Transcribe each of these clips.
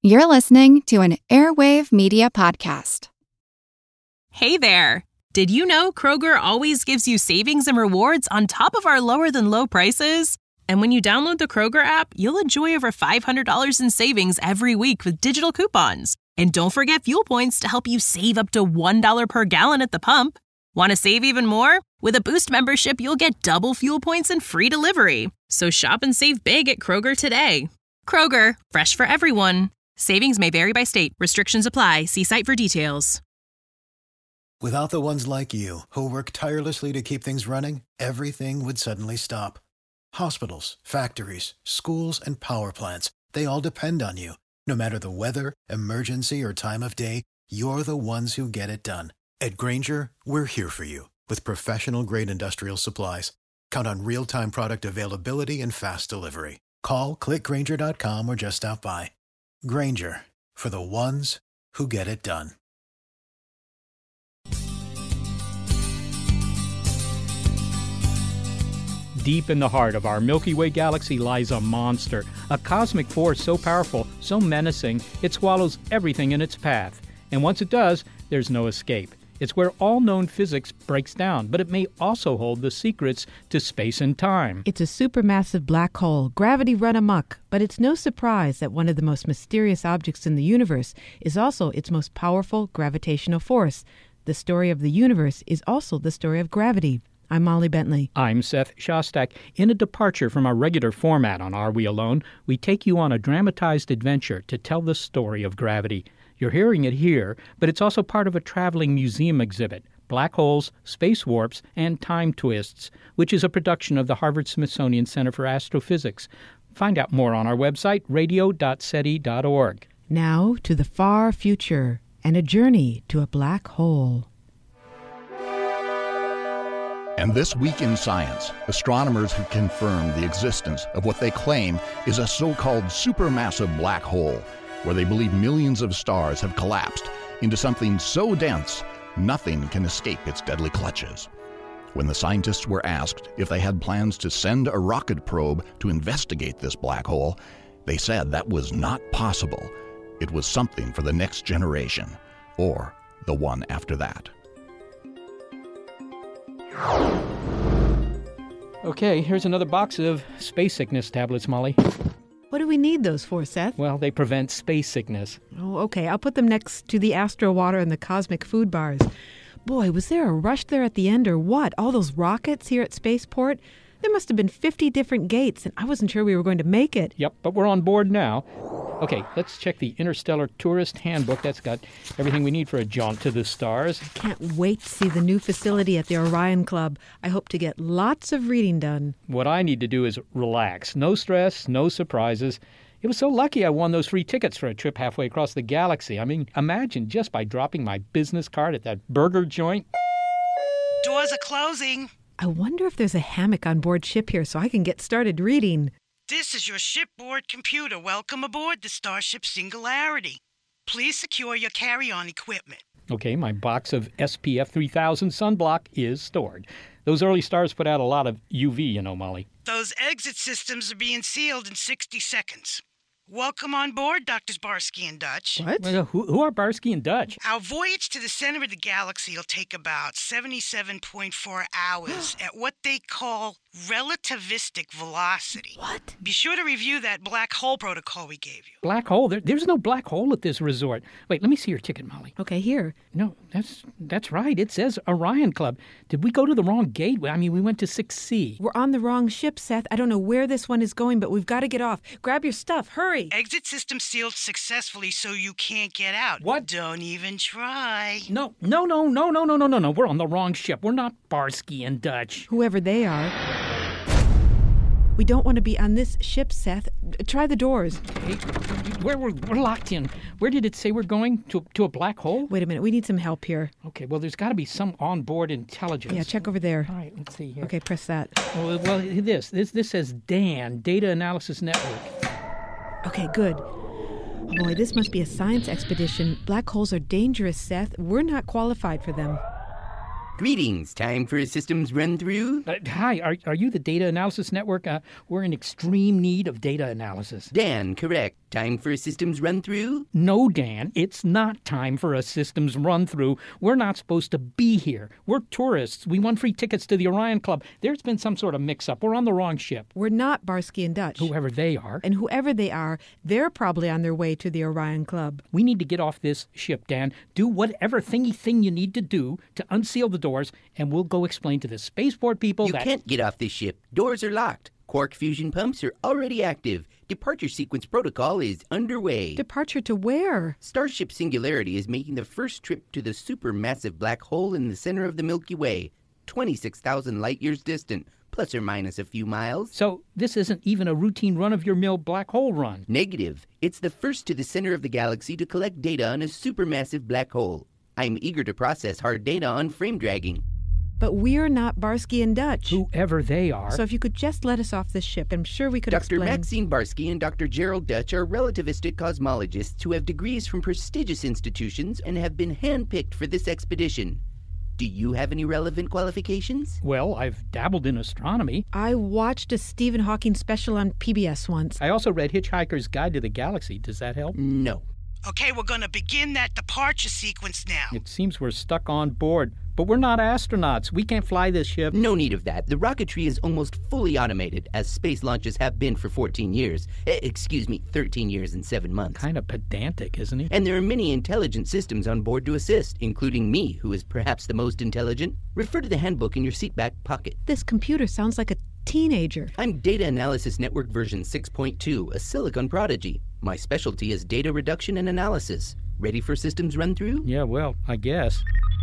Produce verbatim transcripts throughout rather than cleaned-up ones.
You're listening to an Airwave Media Podcast. Hey there! Did you know Kroger always gives you savings and rewards on top of our lower-than-low prices? And when you download the Kroger app, you'll enjoy over five hundred dollars in savings every week with digital coupons. And don't forget fuel points to help you save up to one dollar per gallon at the pump. Want to save even more? With a Boost membership, you'll get double fuel points and free delivery. So shop and save big at Kroger today. Kroger, fresh for everyone. Savings may vary by state. Restrictions apply. See site for details. Without the ones like you, who work tirelessly to keep things running, everything would suddenly stop. Hospitals, factories, schools, and power plants, they all depend on you. No matter the weather, emergency, or time of day, you're the ones who get it done. At Grainger, we're here for you with professional-grade industrial supplies. Count on real-time product availability and fast delivery. Call, click Grainger dot com, or just stop by. Grainger, for the ones who get it done. Deep in the heart of our Milky Way galaxy lies a monster, a cosmic force so powerful, so menacing, it swallows everything in its path. And once it does, there's no escape. It's where all known physics breaks down, but it may also hold the secrets to space and time. It's a supermassive black hole, gravity run amok, but it's no surprise that one of the most mysterious objects in the universe is also its most powerful gravitational force. The story of the universe is also the story of gravity. I'm Molly Bentley. I'm Seth Shostak. In a departure from our regular format on Are We Alone, we take you on a dramatized adventure to tell the story of gravity. You're hearing it here, but it's also part of a traveling museum exhibit, Black Holes, Space Warps, and Time Twists, which is a production of the Harvard-Smithsonian Center for Astrophysics. Find out more on our website, radio dot seti dot org. Now to the far future and a journey to a black hole. And this week in science, astronomers have confirmed the existence of what they claim is a so-called supermassive black hole, where they believe millions of stars have collapsed into something so dense, nothing can escape its deadly clutches. When the scientists were asked if they had plans to send a rocket probe to investigate this black hole, they said that was not possible. It was something for the next generation, or the one after that. Okay, here's another box of space sickness tablets, Molly. What do we need those for, Seth? Well, they prevent space sickness. Oh, okay. I'll put them next to the Astro Water and the Cosmic Food Bars. Boy, was there a rush there at the end or what? All those rockets here at Spaceport? There must have been fifty different gates, and I wasn't sure we were going to make it. Yep, but we're on board now. Okay, let's check the Interstellar Tourist Handbook. That's got everything we need for a jaunt to the stars. I can't wait to see the new facility at the Orion Club. I hope to get lots of reading done. What I need to do is relax. No stress, no surprises. It was so lucky I won those free tickets for a trip halfway across the galaxy. I mean, imagine just by dropping my business card at that burger joint. Doors are closing. I wonder if there's a hammock on board ship here so I can get started reading. This is your shipboard computer. Welcome aboard the Starship Singularity. Please secure your carry-on equipment. Okay, my box of S P F three thousand sunblock is stored. Those early stars put out a lot of U V, you know, Molly. Those exit systems are being sealed in sixty seconds. Welcome on board, Doctors Barsky and Dutch. What? Well, who, who are Barsky and Dutch? Our voyage to the center of the galaxy will take about seventy-seven point four hours at what they call relativistic velocity. What? Be sure to review that black hole protocol we gave you. Black hole? There, there's no black hole at this resort. Wait, let me see your ticket, Molly. Okay, here. No, that's that's right. It says Orion Club. Did we go to the wrong gate? I mean, we went to six C. We're on the wrong ship, Seth. I don't know where this one is going, but we've got to get off. Grab your stuff. Hurry. Exit system sealed successfully so you can't get out. What? Don't even try. No, no, no, no, no, no, no, no, no. We're on the wrong ship. We're not Barsky and Dutch. Whoever they are. We don't want to be on this ship, Seth. Try the doors. Hey, we're, we're, we're locked in. Where did it say we're going? To, to a black hole? Wait a minute. We need some help here. Okay, well, there's got to be some onboard intelligence. Yeah, check over there. All right, let's see here. Okay, press that. Well, well this, this, this says D A N, Data Analysis Network. Okay, good. Oh boy, this must be a science expedition. Black holes are dangerous, Seth. We're not qualified for them. Greetings. Time for a systems run-through? Uh, hi, are, are you the Data Analysis Network? Uh, we're in extreme need of data analysis. Dan, correct. Time for a systems run-through? No, Dan, it's not time for a systems run-through. We're not supposed to be here. We're tourists. We won free tickets to the Orion Club. There's been some sort of mix-up. We're on the wrong ship. We're not Barsky and Dutch. Whoever they are. And whoever they are, they're probably on their way to the Orion Club. We need to get off this ship, Dan. Do whatever thingy thing you need to do to unseal the doors, and we'll go explain to the spaceport people You that... can't get off this ship. Doors are locked. Quark fusion pumps are already active. Departure sequence protocol is underway. Departure to where? Starship Singularity is making the first trip to the supermassive black hole in the center of the Milky Way, twenty-six thousand light-years distant, plus or minus a few miles. So this isn't even a routine run-of-your-mill black hole run. Negative. It's the first to the center of the galaxy to collect data on a supermassive black hole. I'm eager to process hard data on frame dragging. But we're not Barsky and Dutch. Whoever they are. So if you could just let us off this ship, I'm sure we could Doctor explain. Maxine Barsky and Doctor Gerald Dutch are relativistic cosmologists who have degrees from prestigious institutions and have been handpicked for this expedition. Do you have any relevant qualifications? Well, I've dabbled in astronomy. I watched a Stephen Hawking special on P B S once. I also read Hitchhiker's Guide to the Galaxy. Does that help? No. Okay, we're going to begin that departure sequence now. It seems we're stuck on board. But we're not astronauts. We can't fly this ship. No need of that. The rocketry is almost fully automated, as space launches have been for fourteen years. Eh, excuse me, thirteen years and seven months. Kind of pedantic, isn't he? And there are many intelligent systems on board to assist, including me, who is perhaps the most intelligent. Refer to the handbook in your seat back pocket. This computer sounds like a teenager. I'm Data Analysis Network version six point two, a Silicon prodigy. My specialty is data reduction and analysis. Ready for systems run-through? Yeah, well, I guess.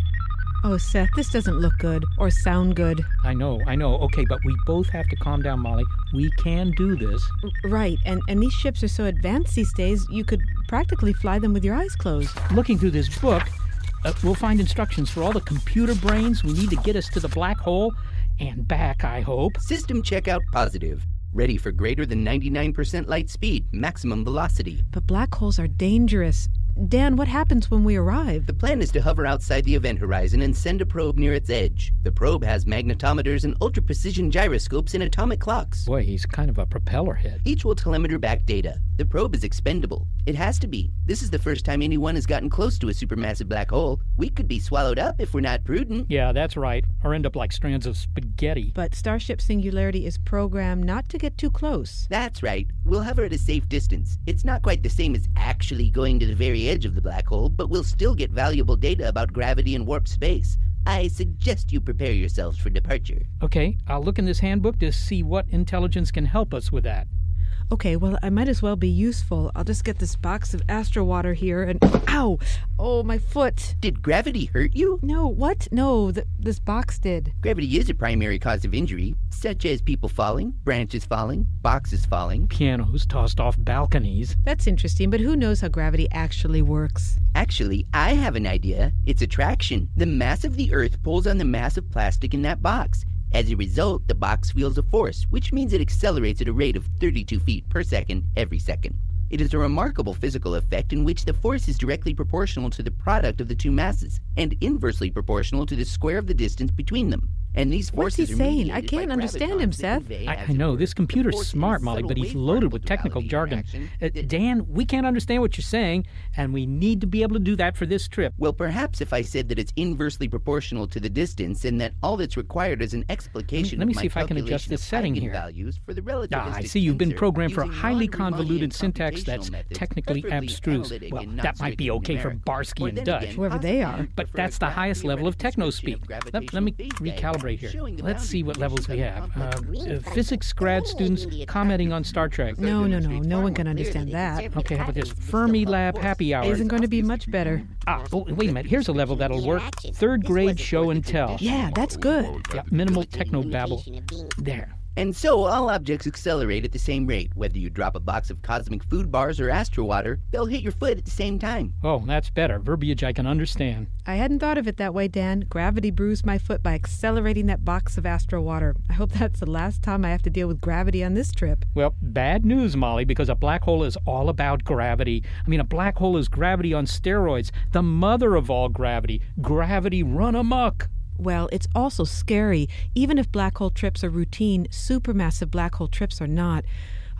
Oh, Seth, this doesn't look good or sound good. I know, I know. Okay, but we both have to calm down, Molly. We can do this. R- right, and, and these ships are so advanced these days, you could practically fly them with your eyes closed. Looking through this book, uh, we'll find instructions for all the computer brains we need to get us to the black hole and back, I hope. System checkout positive. Ready for greater than ninety-nine percent light speed, maximum velocity. But black holes are dangerous. Dan, what happens when we arrive? The plan is to hover outside the event horizon and send a probe near its edge. The probe has magnetometers and ultra-precision gyroscopes and atomic clocks. Boy, he's kind of a propeller head. Each will telemeter back data. The probe is expendable. It has to be. This is the first time anyone has gotten close to a supermassive black hole. We could be swallowed up if we're not prudent. Yeah, that's right. Or end up like strands of spaghetti. But Starship Singularity is programmed not to get too close. That's right. We'll hover at a safe distance. It's not quite the same as actually going to the very edge of the black hole, but we'll still get valuable data about gravity and warp space. I suggest you prepare yourselves for departure. Okay, I'll look in this handbook to see what intelligence can help us with that. Okay, well, I might as well be useful. I'll just get this box of Astro Water here and... Ow! Oh, my foot! Did gravity hurt you? No, what? No, th- this box did. Gravity is a primary cause of injury, such as people falling, branches falling, boxes falling. Pianos tossed off balconies. That's interesting, but who knows how gravity actually works? Actually, I have an idea. It's attraction. The mass of the Earth pulls on the mass of plastic in that box. As a result, the box feels a force, which means it accelerates at a rate of thirty-two feet per second every second. It is a remarkable physical effect in which the force is directly proportional to the product of the two masses and inversely proportional to the square of the distance between them. And these What's forces he are saying? I mediated can't by understand him, gravitons that Seth. convey, I, as I it know, were, this the computer's force in smart, a Molly, subtle but he's waveform loaded with of technical duality jargon. interaction Uh, that- Dan, we can't understand what you're saying, and we need to be able to do that for this trip. Well, perhaps if I said that it's inversely proportional to the distance and that all that's required is an explication Let me of my see if I can adjust calculation this of setting here. eigenvalues for the relativistic Ah, I see you've been tensor programmed for a using highly non-Riemannian convoluted syntax that's computational methods, technically preferably abstruse. analytic Well, and not that might be strictly okay for numeric. Barsky Or and then Dutch. again, Whoever they possibly are. But prefer that's a the graph highest level of theoretic description technospeak. of Let, let me gravitational phase recalibrate diagrams here. showing the Let's see what boundary levels we have. conditions Uh, of uh, physics grad students commenting on Star Trek. No, no, no. No one can understand that. Okay, how about this? Fermi Lab happy hour. Isn't going to be much better. Ah, oh, wait a minute. Here's a level that'll work. Third grade show and tell. Yeah, that's good. Yeah, minimal techno babble. There. And so all objects accelerate at the same rate. Whether you drop a box of cosmic food bars or Astro Water, they'll hit your foot at the same time. Oh, that's better. Verbiage I can understand. I hadn't thought of it that way, Dan. Gravity bruised my foot by accelerating that box of Astro Water. I hope that's the last time I have to deal with gravity on this trip. Well, bad news, Molly, because a black hole is all about gravity. I mean, a black hole is gravity on steroids, the mother of all gravity. Gravity run amok. Well, it's also scary. Even if black hole trips are routine, supermassive black hole trips are not.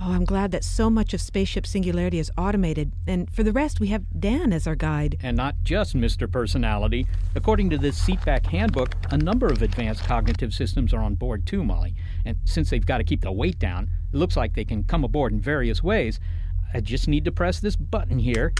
Oh, I'm glad that so much of Spaceship Singularity is automated. And for the rest, we have Dan as our guide. And not just Mister Personality. According to this Seatback Handbook, a number of advanced cognitive systems are on board too, Molly. And since they've got to keep the weight down, it looks like they can come aboard in various ways. I just need to press this button here.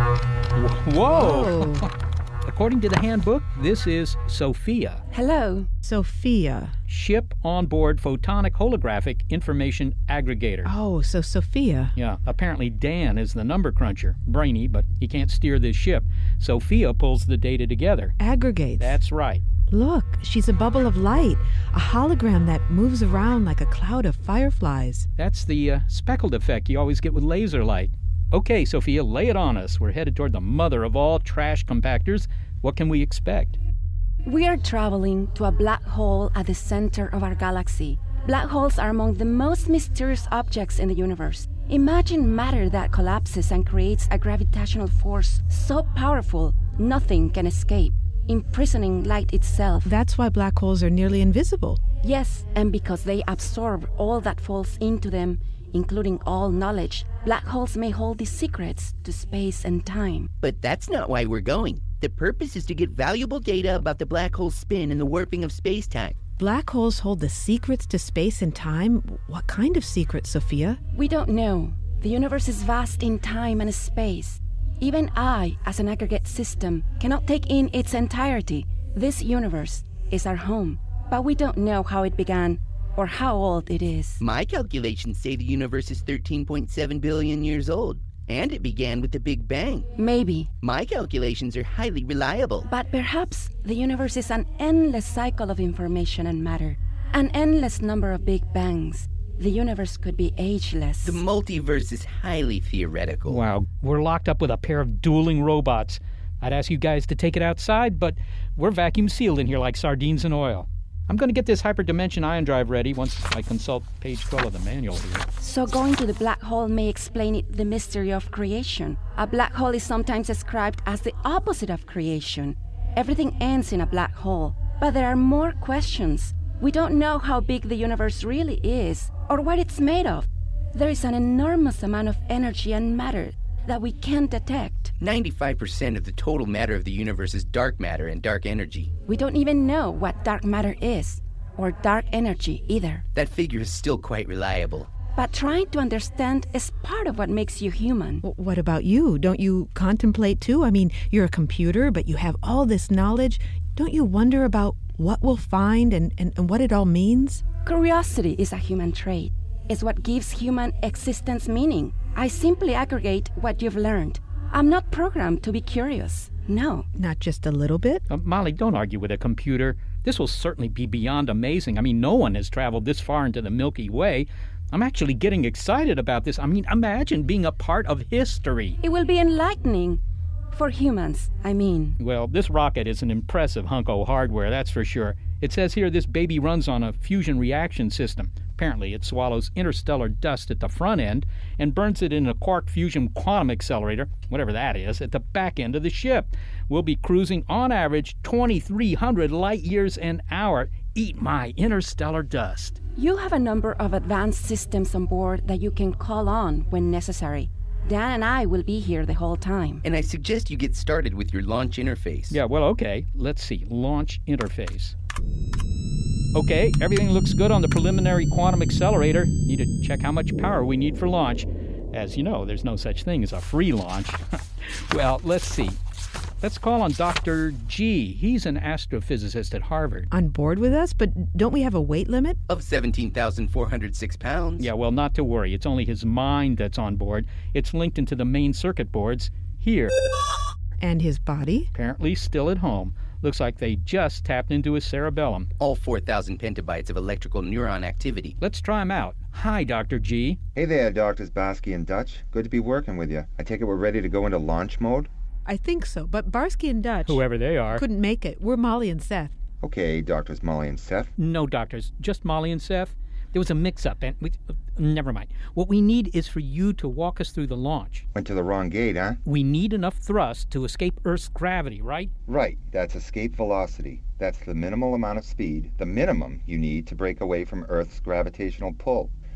Whoa! Whoa. According to the handbook, this is Sophia. Hello. Sophia. Ship onboard photonic holographic information aggregator. Oh, so Sophia. Yeah, apparently Dan is the number cruncher. Brainy, but he can't steer this ship. Sophia pulls the data together. Aggregates. That's right. Look, she's a bubble of light, a hologram that moves around like a cloud of fireflies. That's the uh, speckled effect you always get with laser light. Okay, Sophia, lay it on us. We're headed toward the mother of all trash compactors. What can we expect? We are traveling to a black hole at the center of our galaxy. Black holes are among the most mysterious objects in the universe. Imagine matter that collapses and creates a gravitational force so powerful nothing can escape, imprisoning light itself. That's why black holes are nearly invisible. Yes, and because they absorb all that falls into them, including all knowledge, black holes may hold the secrets to space and time. But that's not why we're going. The purpose is to get valuable data about the black hole's spin and the warping of space-time. Black holes hold the secrets to space and time? What kind of secrets, Sophia? We don't know. The universe is vast in time and space. Even I, as an aggregate system, cannot take in its entirety. This universe is our home, but we don't know how it began or how old it is. My calculations say the universe is thirteen point seven billion years old, and it began with the Big Bang. Maybe. My calculations are highly reliable. But perhaps the universe is an endless cycle of information and matter, an endless number of Big Bangs. The universe could be ageless. The multiverse is highly theoretical. Wow, we're locked up with a pair of dueling robots. I'd ask you guys to take it outside, but we're vacuum sealed in here like sardines in oil. I'm going to get this hyperdimension ion drive ready once I consult page twelve of the manual here. So going to the black hole may explain it, the mystery of creation. A black hole is sometimes described as the opposite of creation. Everything ends in a black hole. But there are more questions. We don't know how big the universe really is or what it's made of. There is an enormous amount of energy and matter that we can't detect. ninety-five percent of the total matter of the universe is dark matter and dark energy. We don't even know what dark matter is, or dark energy either. That figure is still quite reliable. But trying to understand is part of what makes you human. W- what about you? Don't you contemplate too? I mean, you're a computer, but you have all this knowledge. Don't you wonder about what we'll find and, and, and what it all means? Curiosity is a human trait. It's what gives human existence meaning. I simply aggregate what you've learned. I'm not programmed to be curious. No. Not just a little bit? Uh, Molly, don't argue with a computer. This will certainly be beyond amazing. I mean, no one has traveled this far into the Milky Way. I'm actually getting excited about this. I mean, imagine being a part of history. It will be enlightening. For humans, I mean. Well, this rocket is an impressive hunk of hardware, that's for sure. It says here this baby runs on a fusion reaction system. Apparently, it swallows interstellar dust at the front end and burns it in a quark fusion quantum accelerator, whatever that is, at the back end of the ship. We'll be cruising on average twenty-three hundred light years an hour. Eat my interstellar dust. You have a number of advanced systems on board that you can call on when necessary. Dan and I will be here the whole time. And I suggest you get started with your launch interface. Yeah, well, okay. Let's see. Launch interface. Okay, everything looks good on the preliminary quantum accelerator. Need to check how much power we need for launch. As you know, there's no such thing as a free launch. Well, let's see. Let's call on Doctor G. He's an astrophysicist at Harvard. On board with us? But don't we have a weight limit? Of seventeen thousand four hundred six pounds. Yeah, well, not to worry. It's only his mind that's on board. It's linked into the main circuit boards here. And his body? Apparently still at home. Looks like they just tapped into his cerebellum. All four thousand petabytes of electrical neuron activity. Let's try him out. Hi, Doctor G. Hey there, Doctors Barsky and Dutch. Good to be working with you. I take it we're ready to go into launch mode? I think so, but Barsky and Dutch... Whoever they are. ...couldn't make it. We're Molly and Seth. Okay, Doctors Molly and Seth. No, doctors. Just Molly and Seth. There was a mix-up, and we... Uh, never mind. What we need is for you to walk us through the launch. Went to the wrong gate, huh? We need enough thrust to escape Earth's gravity, right? Right. That's escape velocity. That's the minimal amount of speed, the minimum you need to break away from Earth's gravitational pull.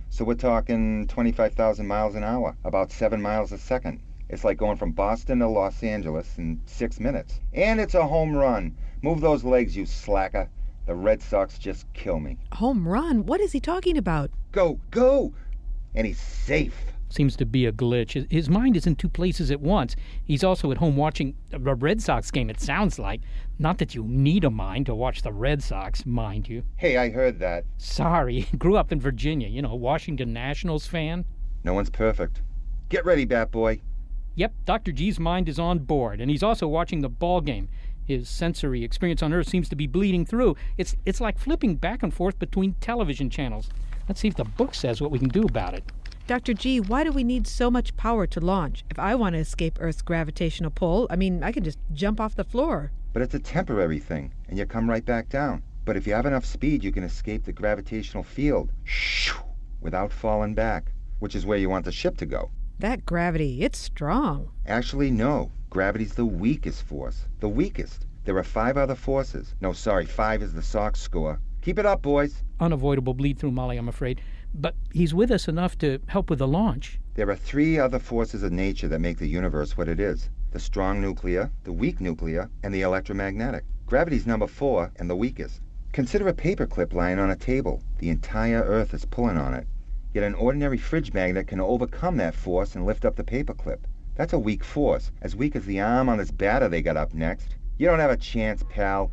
So we're talking twenty-five thousand miles an hour, about seven miles a second. It's like going from Boston to Los Angeles in six minutes. And it's a home run. Move those legs, you slacker. The Red Sox just kill me. Home run? What is he talking about? Go, go! And he's safe. Seems to be a glitch. His- His mind is in two places at once. He's also at home watching a Red Sox game, it sounds like. Not that you need a mind to watch the Red Sox, mind you. Hey, I heard that. Sorry, grew up in Virginia, you know, Washington Nationals fan. No one's perfect. Get ready, Bat Boy. Yep, Doctor G's mind is on board, and he's also watching the ball game. His sensory experience on Earth seems to be bleeding through. It's it's like flipping back and forth between television channels. Let's see if the book says what we can do about it. Doctor G, why do we need so much power to launch? If I want to escape Earth's gravitational pull, I mean, I can just jump off the floor. But it's a temporary thing, and you come right back down. But if you have enough speed, you can escape the gravitational field shoo, without falling back, which is where you want the ship to go. That gravity, it's strong. Actually, no. Gravity's the weakest force. The weakest. There are five other forces. No, sorry, five is the Sox score. Keep it up, boys. Unavoidable bleed through, Molly, I'm afraid. But he's with us enough to help with the launch. There are three other forces of nature that make the universe what it is. The strong nuclear, the weak nuclear, and the electromagnetic. Gravity's number four and the weakest. Consider a paperclip lying on a table. The entire Earth is pulling on it. Yet an ordinary fridge magnet can overcome that force and lift up the paperclip. That's a weak force, as weak as the arm on this batter they got up next. You don't have a chance, pal.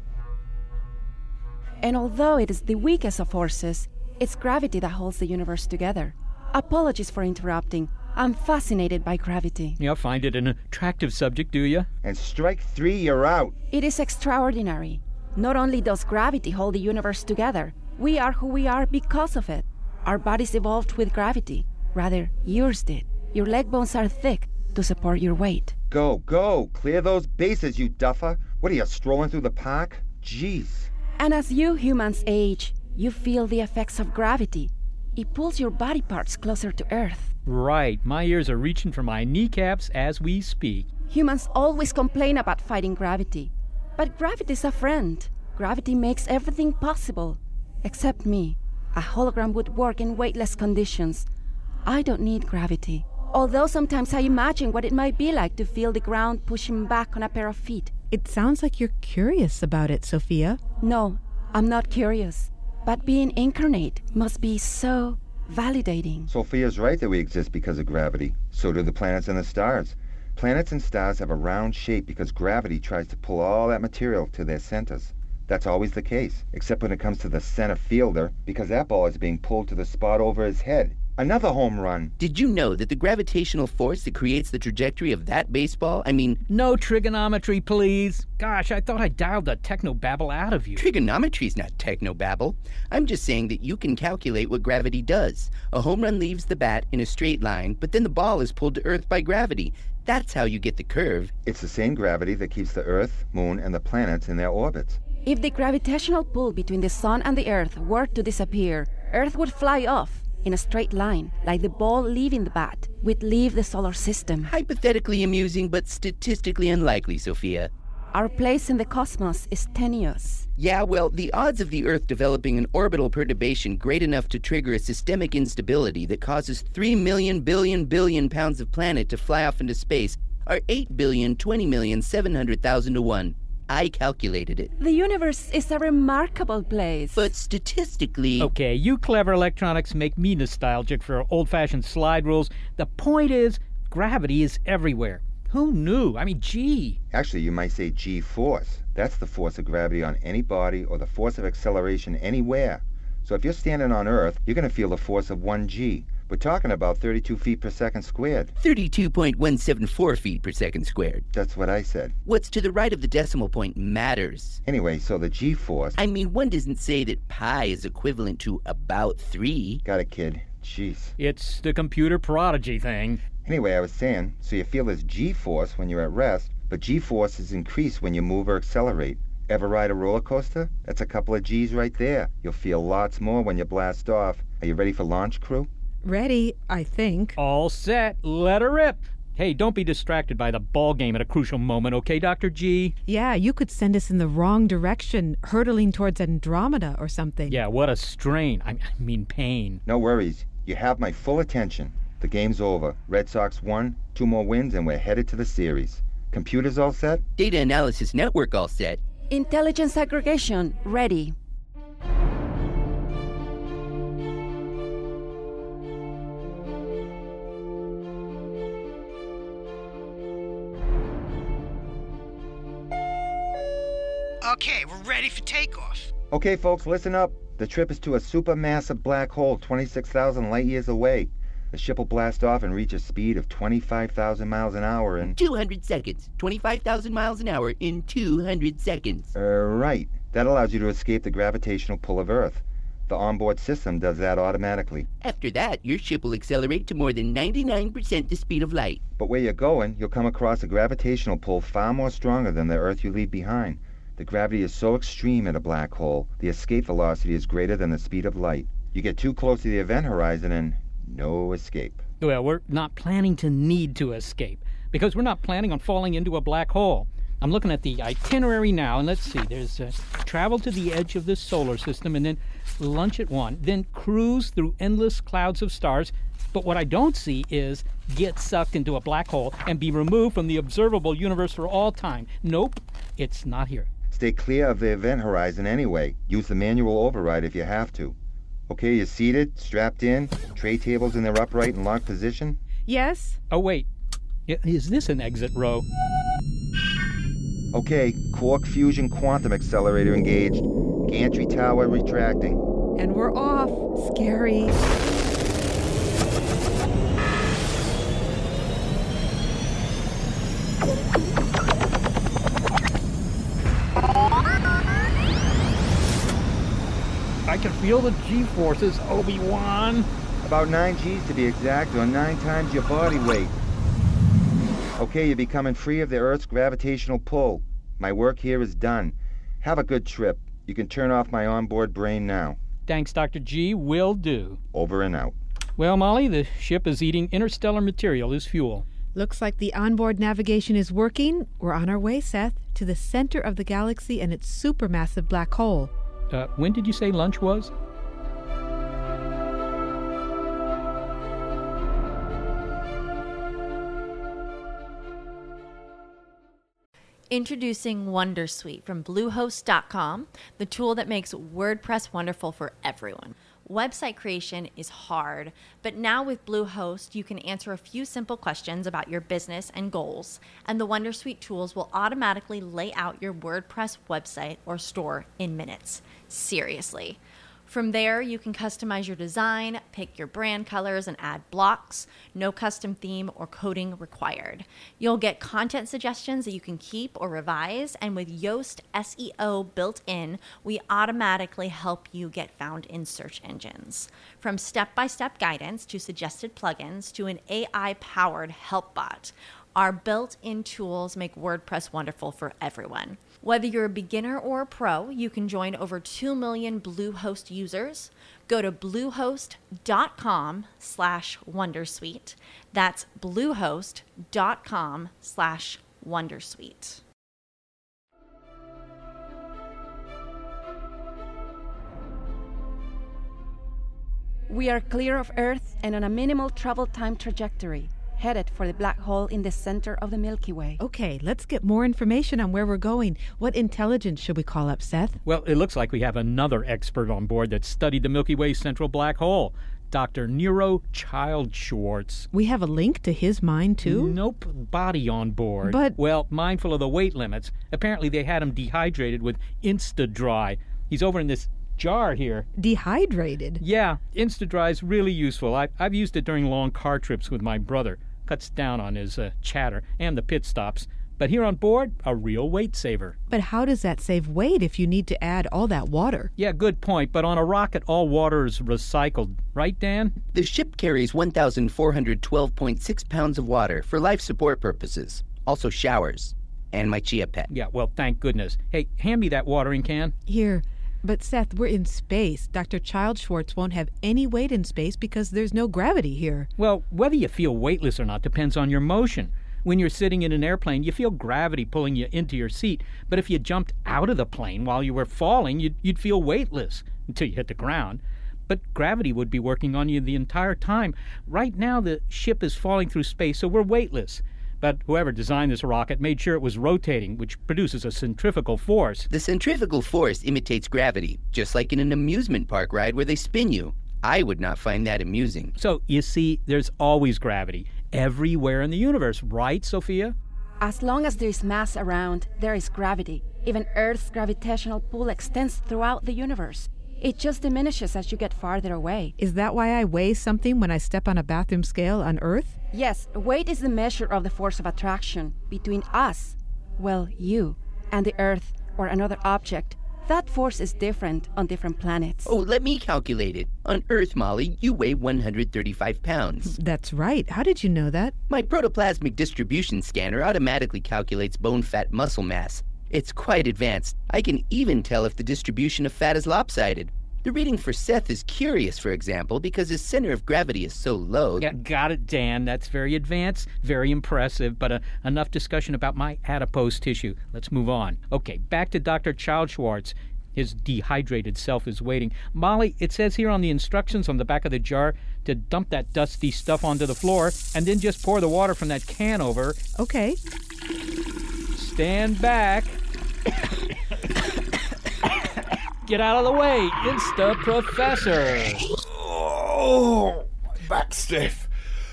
And although it is the weakest of forces, it's gravity that holds the universe together. Apologies for interrupting. I'm fascinated by gravity. You find it an attractive subject, do you? And strike three, you're out. It is extraordinary. Not only does gravity hold the universe together, we are who we are because of it. Our bodies evolved with gravity. Rather, yours did. Your leg bones are thick to support your weight. Go, go. Clear those bases, you duffer. What are you, strolling through the park? Jeez. And as you humans age, you feel the effects of gravity. It pulls your body parts closer to Earth. Right. My ears are reaching for my kneecaps as we speak. Humans always complain about fighting gravity. But gravity's a friend. Gravity makes everything possible. Except me. A hologram would work in weightless conditions. I don't need gravity. Although sometimes I imagine what it might be like to feel the ground pushing back on a pair of feet. It sounds like you're curious about it, Sophia. No, I'm not curious. But being incarnate must be so validating. Sophia's right that we exist because of gravity. So do the planets and the stars. Planets and stars have a round shape because gravity tries to pull all that material to their centers. That's always the case, except when it comes to the center fielder, because that ball is being pulled to the spot over his head. Another home run. Did you know that the gravitational force that creates the trajectory of that baseball, I mean... No trigonometry, please. Gosh, I thought I dialed the technobabble out of you. Trigonometry's not technobabble. I'm just saying that you can calculate what gravity does. A home run leaves the bat in a straight line, but then the ball is pulled to Earth by gravity. That's how you get the curve. It's the same gravity that keeps the Earth, Moon, and the planets in their orbits. If the gravitational pull between the sun and the Earth were to disappear, Earth would fly off in a straight line, like the ball leaving the bat would leave the solar system. Hypothetically amusing, but statistically unlikely, Sophia. Our place in the cosmos is tenuous. Yeah, well, the odds of the Earth developing an orbital perturbation great enough to trigger a systemic instability that causes three million billion billion pounds of planet to fly off into space are eight billion twenty million seven hundred thousand to one. I calculated it. The universe is a remarkable place. But statistically... Okay, you clever electronics make me nostalgic for old-fashioned slide rules. The point is, gravity is everywhere. Who knew? I mean, gee. Actually, you might say G-force. That's the force of gravity on any body or the force of acceleration anywhere. So if you're standing on Earth, you're going to feel the force of one G. We're talking about thirty-two feet per second squared. thirty-two point one seven four feet per second squared. That's what I said. What's to the right of the decimal point matters. Anyway, so the G-force... I mean, one doesn't say that pi is equivalent to about three. Got it, kid. Jeez. It's the computer prodigy thing. Anyway, I was saying, so you feel this G-force when you're at rest, but G-forces increase when you move or accelerate. Ever ride a roller coaster? That's a couple of G's right there. You'll feel lots more when you blast off. Are you ready for launch, crew? Ready, I think. All set. Let her rip. Hey, don't be distracted by the ball game at a crucial moment, okay, Doctor G? Yeah, you could send us in the wrong direction, hurtling towards Andromeda or something. Yeah, what a strain. I mean pain. No worries. You have my full attention. The game's over. Red Sox won, two more wins, and we're headed to the series. Computers all set? Data analysis network all set. Intelligence aggregation ready. Okay, we're ready for takeoff. Okay, folks, listen up. The trip is to a supermassive black hole twenty-six thousand light years away. The ship will blast off and reach a speed of twenty-five thousand miles an hour in... two hundred seconds. twenty-five thousand miles an hour in two hundred seconds. Uh, right. That allows you to escape the gravitational pull of Earth. The onboard system does that automatically. After that, your ship will accelerate to more than ninety-nine percent the speed of light. But where you're going, you'll come across a gravitational pull far more stronger than the Earth you leave behind. The gravity is so extreme at a black hole, the escape velocity is greater than the speed of light. You get too close to the event horizon and no escape. Well, we're not planning to need to escape because we're not planning on falling into a black hole. I'm looking at the itinerary now, and let's see. There's uh, travel to the edge of this solar system and then lunch at one, then cruise through endless clouds of stars. But what I don't see is get sucked into a black hole and be removed from the observable universe for all time. Nope, it's not here. Stay clear of the event horizon anyway. Use the manual override if you have to. Okay, you're seated, strapped in, tray tables in their upright and locked position? Yes? Oh, wait. Is this an exit row? Okay, quark fusion quantum accelerator engaged. Gantry tower retracting. And we're off. Scary. I can feel the G-forces, Obi-Wan. About nine G's to be exact, or nine times your body weight. Okay, you're becoming free of the Earth's gravitational pull. My work here is done. Have a good trip. You can turn off my onboard brain now. Thanks, Doctor G. Will do. Over and out. Well, Molly, the ship is eating interstellar material as fuel. Looks like the onboard navigation is working. We're on our way, Seth, to the center of the galaxy and its supermassive black hole. Uh, when did you say lunch was? Introducing Wondersuite from Bluehost dot com, the tool that makes WordPress wonderful for everyone. Website creation is hard, but now with Bluehost, you can answer a few simple questions about your business and goals, and the Wondersuite tools will automatically lay out your WordPress website or store in minutes. Seriously. From there, you can customize your design, pick your brand colors, and add blocks. No custom theme or coding required. You'll get content suggestions that you can keep or revise, and with Yoast S E O built in, we automatically help you get found in search engines. From step-by-step guidance to suggested plugins to an A I-powered help bot, our built-in tools make WordPress wonderful for everyone. Whether you're a beginner or a pro, you can join over two million Bluehost users. Go to bluehost.com slash wondersuite. That's bluehost.com slash wondersuite. We are clear of Earth and on a minimal travel time trajectory, headed for the black hole in the center of the Milky Way. Okay, let's get more information on where we're going. What intelligence should we call up, Seth? Well, it looks like we have another expert on board that studied the Milky Way central black hole, Doctor Nero Child-Schwartz. We have a link to his mind, too? Nope, body on board. But... Well, mindful of the weight limits. Apparently they had him dehydrated with Insta-Dry. He's over in this jar here. Dehydrated? Yeah, Insta-Dry is really useful. I, I've used it during long car trips with my brother. Cuts down on his uh, chatter and the pit stops. But here on board, a real weight saver. But how does that save weight if you need to add all that water? Yeah, good point. But on a rocket, all water is recycled. Right, Dan? The ship carries one thousand four hundred twelve point six pounds of water for life support purposes. Also showers. And my Chia Pet. Yeah, well, thank goodness. Hey, hand me that watering can. Here. But Seth, we're in space. Doctor Child-Schwartz won't have any weight in space because there's no gravity here. Well, whether you feel weightless or not depends on your motion. When you're sitting in an airplane, you feel gravity pulling you into your seat. But if you jumped out of the plane while you were falling, you'd, you'd feel weightless until you hit the ground. But gravity would be working on you the entire time. Right now, the ship is falling through space, so we're weightless. But whoever designed this rocket made sure it was rotating, which produces a centrifugal force. The centrifugal force imitates gravity, just like in an amusement park ride where they spin you. I would not find that amusing. So, you see, there's always gravity, everywhere in the universe, right, Sophia? As long as there is mass around, there is gravity. Even Earth's gravitational pull extends throughout the universe. It just diminishes as you get farther away. Is that why I weigh something when I step on a bathroom scale on Earth? Yes, weight is the measure of the force of attraction between us, well, you, and the Earth or another object. That force is different on different planets. Oh, let me calculate it. On Earth, Molly, you weigh one hundred thirty-five pounds. That's right. How did you know that? My protoplasmic distribution scanner automatically calculates bone fat muscle mass. It's quite advanced. I can even tell if the distribution of fat is lopsided. The reading for Seth is curious, for example, because his center of gravity is so low. Yeah, got it, Dan. That's very advanced, very impressive, but uh, enough discussion about my adipose tissue. Let's move on. Okay, back to Doctor Child Schwartz. His dehydrated self is waiting. Molly, it says here on the instructions on the back of the jar to dump that dusty stuff onto the floor and then just pour the water from that can over. Okay. Stand back. Get out of the way. It's the professor. Oh, my back's stiff.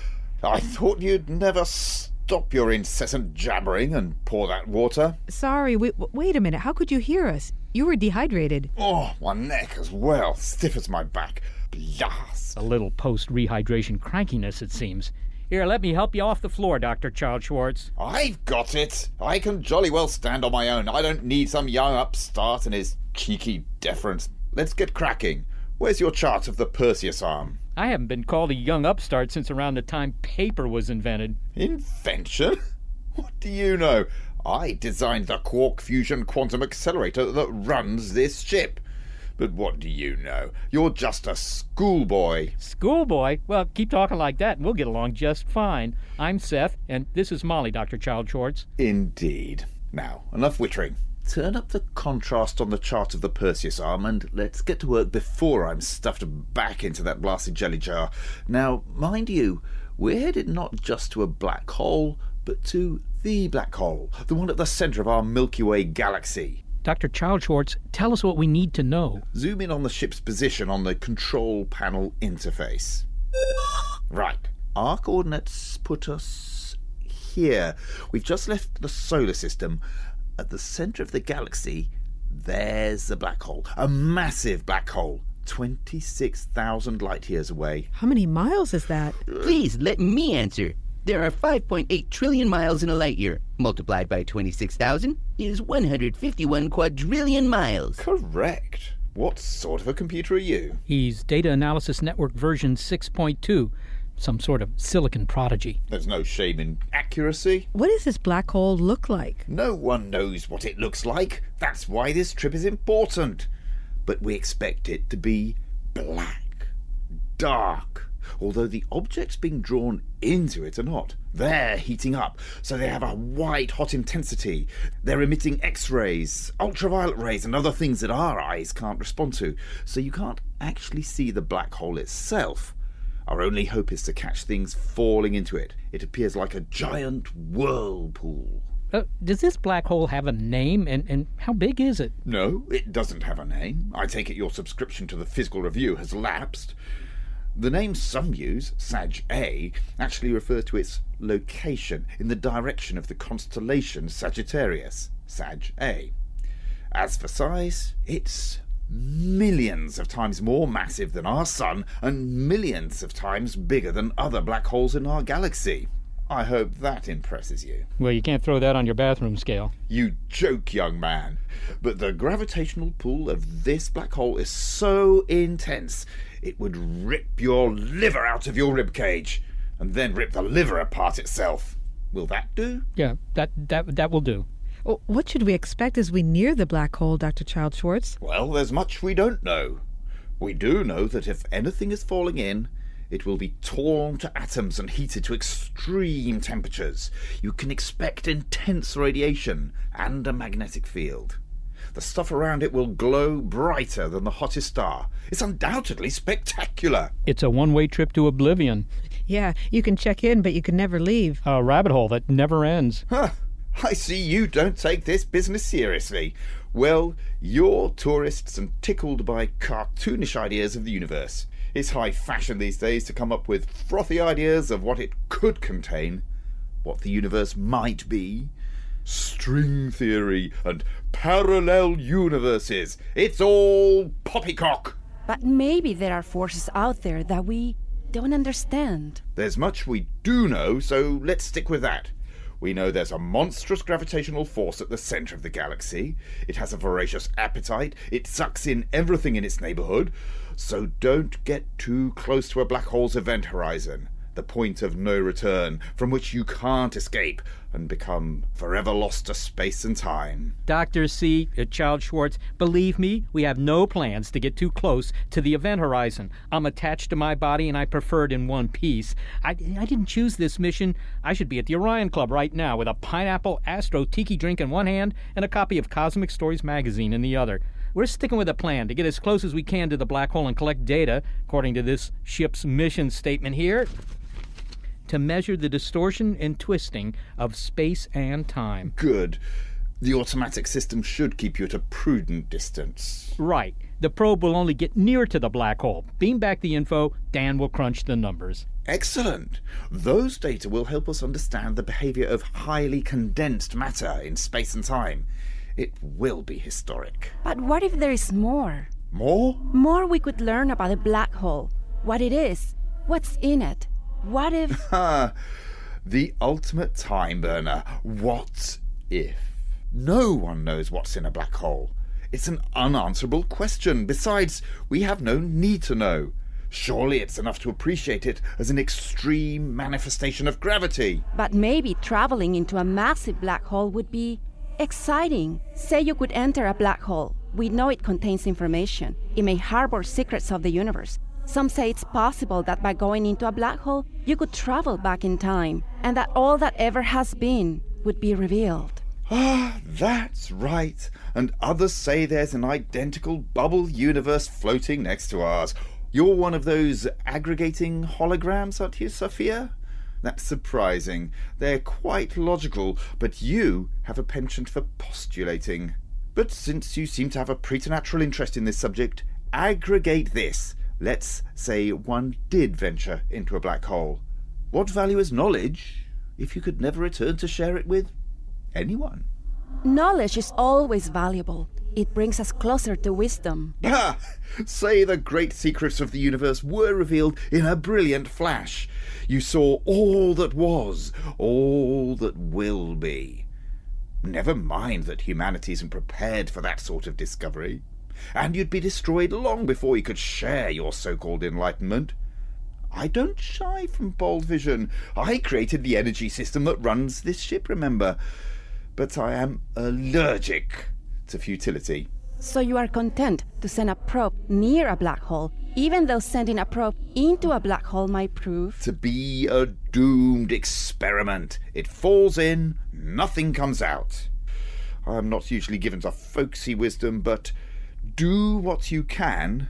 I thought you'd never stop your incessant jabbering and pour that water. Sorry, wait, wait a minute. How could you hear us? You were dehydrated. Oh, my neck as well. Stiff as my back. Blast. A little post-rehydration crankiness, it seems. Here, let me help you off the floor, Doctor Child Schwartz. I've got it. I can jolly well stand on my own. I don't need some young upstart and his cheeky deference. Let's get cracking. Where's your chart of the Perseus arm? I haven't been called a young upstart since around the time paper was invented. Invention? What do you know? I designed the quark fusion quantum accelerator that runs this ship. But what do you know? You're just a schoolboy. Schoolboy? Well, keep talking like that and we'll get along just fine. I'm Seth, and this is Molly, Doctor Child Schwartz. Indeed. Now, enough wittering. Turn up the contrast on the chart of the Perseus arm and let's get to work before I'm stuffed back into that blasted jelly jar. Now, mind you, we're headed not just to a black hole, but to the black hole, the one at the centre of our Milky Way galaxy. Doctor Child Schwartz, tell us what we need to know. Zoom in on the ship's position on the control panel interface. Right. Our coordinates put us here. We've just left the solar system. At the centre of the galaxy, there's the black hole. A massive black hole. twenty-six thousand light years away. How many miles is that? Please, let me answer. There are five point eight trillion miles in a light year. Multiplied by twenty-six thousand is one hundred fifty-one quadrillion miles. Correct. What sort of a computer are you? He's Data Analysis Network version six point two. Some sort of silicon prodigy. There's no shame in accuracy. What does this black hole look like? No one knows what it looks like. That's why this trip is important. But we expect it to be black, dark. Although the objects being drawn into it are not. They're heating up, so they have a white-hot intensity. They're emitting X-rays, ultraviolet rays, and other things that our eyes can't respond to. So you can't actually see the black hole itself. Our only hope is to catch things falling into it. It appears like a giant whirlpool. Uh, does this black hole have a name, and, and how big is it? No, it doesn't have a name. I take it your subscription to the Physical Review has lapsed. The name some use, Sag A, actually refers to its location in the direction of the constellation Sagittarius, Sag A. As for size, it's millions of times more massive than our Sun and millions of times bigger than other black holes in our galaxy. I hope that impresses you. Well, you can't throw that on your bathroom scale. You joke, young man. But the gravitational pull of this black hole is so intense, it would rip your liver out of your ribcage, and then rip the liver apart itself. Will that do? Yeah, that that that will do. Well, what should we expect as we near the black hole, Doctor Child Schwartz? Well, there's much we don't know. We do know that if anything is falling in, it will be torn to atoms and heated to extreme temperatures. You can expect intense radiation and a magnetic field. The stuff around it will glow brighter than the hottest star. It's undoubtedly spectacular. It's a one-way trip to oblivion. Yeah, you can check in, but you can never leave. A rabbit hole that never ends. Huh. I see you don't take this business seriously. Well, you're tourists and tickled by cartoonish ideas of the universe. It's high fashion these days to come up with frothy ideas of what it could contain, what the universe might be. String theory and parallel universes. It's all poppycock. But maybe there are forces out there that we don't understand. There's much we do know, so let's stick with that. We know there's a monstrous gravitational force at the centre of the galaxy. It has a voracious appetite. It sucks in everything in its neighbourhood. So don't get too close to a black hole's event horizon, the point of no return, from which you can't escape and become forever lost to space and time. Doctor C. Uh, Child Schwartz, believe me, we have no plans to get too close to the event horizon. I'm attached to my body and I prefer it in one piece. I, I didn't choose this mission. I should be at the Orion Club right now with a pineapple Astro Tiki drink in one hand and a copy of Cosmic Stories magazine in the other. We're sticking with a plan to get as close as we can to the black hole and collect data, according to this ship's mission statement here, to measure the distortion and twisting of space and time. Good. The automatic system should keep you at a prudent distance. Right. The probe will only get near to the black hole. Beam back the info, Dan will crunch the numbers. Excellent. Those data will help us understand the behavior of highly condensed matter in space and time. It will be historic. But what if there is more? More? More we could learn about a black hole. What it is. What's in it. What if... Ha! The ultimate time burner. What if? No one knows what's in a black hole. It's an unanswerable question. Besides, we have no need to know. Surely it's enough to appreciate it as an extreme manifestation of gravity. But maybe traveling into a massive black hole would be exciting. Say you could enter a black hole. We know it contains information. It may harbor secrets of the universe. Some say it's possible that by going into a black hole, you could travel back in time, and that all that ever has been would be revealed. Ah, that's right. And others say there's an identical bubble universe floating next to ours. You're one of those aggregating holograms, aren't you, Sophia? That's surprising. They're quite logical, but you have a penchant for postulating. But since you seem to have a preternatural interest in this subject, aggregate this. Let's say one did venture into a black hole. What value is knowledge if you could never return to share it with anyone? Knowledge is always valuable. It brings us closer to wisdom. Ah! Say the great secrets of the universe were revealed in a brilliant flash. You saw all that was, all that will be. Never mind that humanity isn't prepared for that sort of discovery. And you'd be destroyed long before you could share your so-called enlightenment. I don't shy from bold vision. I created the energy system that runs this ship, remember. But I am allergic to futility. So you are content to send a probe near a black hole, even though sending a probe into a black hole might prove... to be a doomed experiment. It falls in, nothing comes out. I'm not usually given to folksy wisdom, but... do what you can,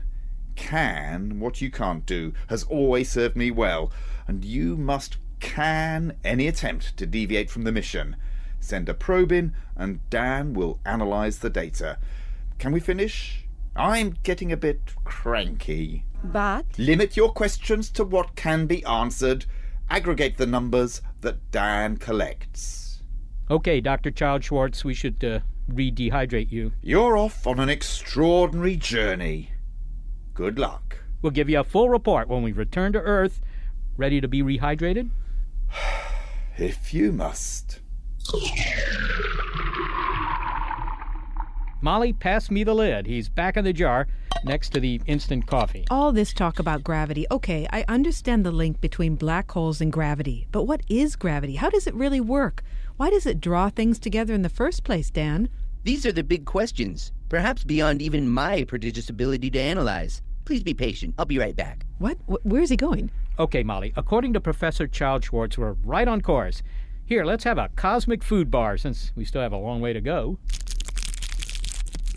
can what you can't do, has always served me well, and you must can any attempt to deviate from the mission. Send a probe in, and Dan will analyse the data. Can we finish? I'm getting a bit cranky. But? Limit your questions to what can be answered. Aggregate the numbers that Dan collects. Okay, Doctor Child Schwartz, we should uh, re-dehydrate you. You're off on an extraordinary journey. Good luck. We'll give you a full report when we return to Earth. Ready to be rehydrated? If you must. Molly, pass me the lid. He's back in the jar next to the instant coffee. All this talk about gravity. Okay, I understand the link between black holes and gravity. But what is gravity? How does it really work? Why does it draw things together in the first place, Dan? These are the big questions, perhaps beyond even my prodigious ability to analyze. Please be patient. I'll be right back. What? Wh- Where's he going? Okay, Molly, according to Professor Child Schwartz, we're right on course. Here, let's have a cosmic food bar, since we still have a long way to go.